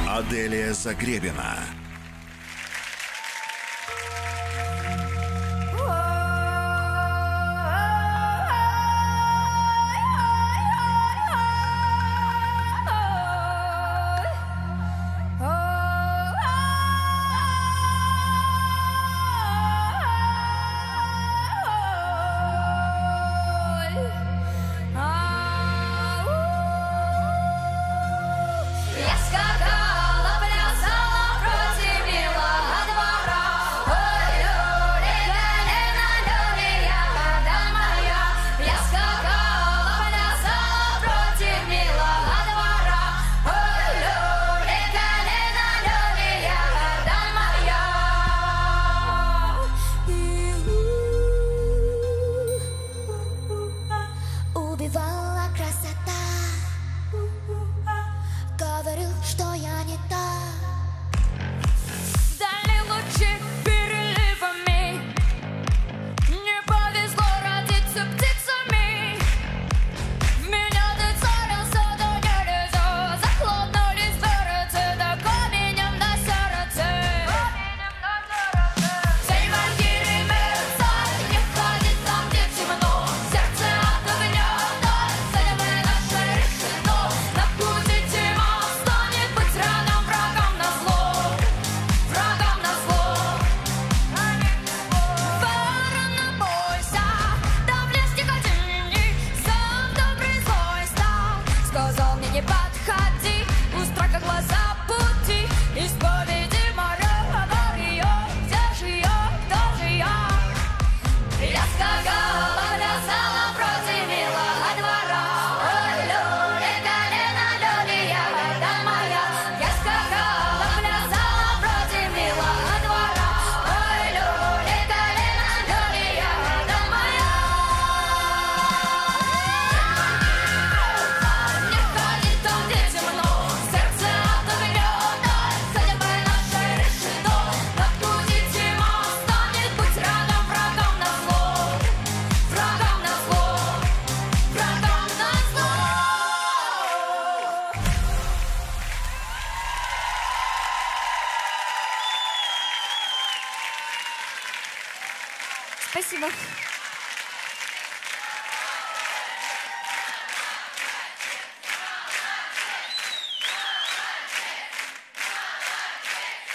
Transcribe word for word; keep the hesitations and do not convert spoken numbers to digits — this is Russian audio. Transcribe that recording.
Аделия Загребина. Убивала красота, говорил, что я не та. Вдали лучи переливами, не повезло родиться птицами. В меня ты целился, да нельзя. Захлопнулись дверцы, да каменем на сердце. Все вампиры мерцают, не ходит там, где темно. Сердце от огня. Сказал мне не подходи, у страха глаза пути. Исповеди моя, ее, где же я, кто же я? Я скакала, плясала против милого двора. Ой, люли, колено, люли, ягода моя. Я скакала, плясала против милого двора. Ой, люли, колено, люли, ягода моя. Спасибо.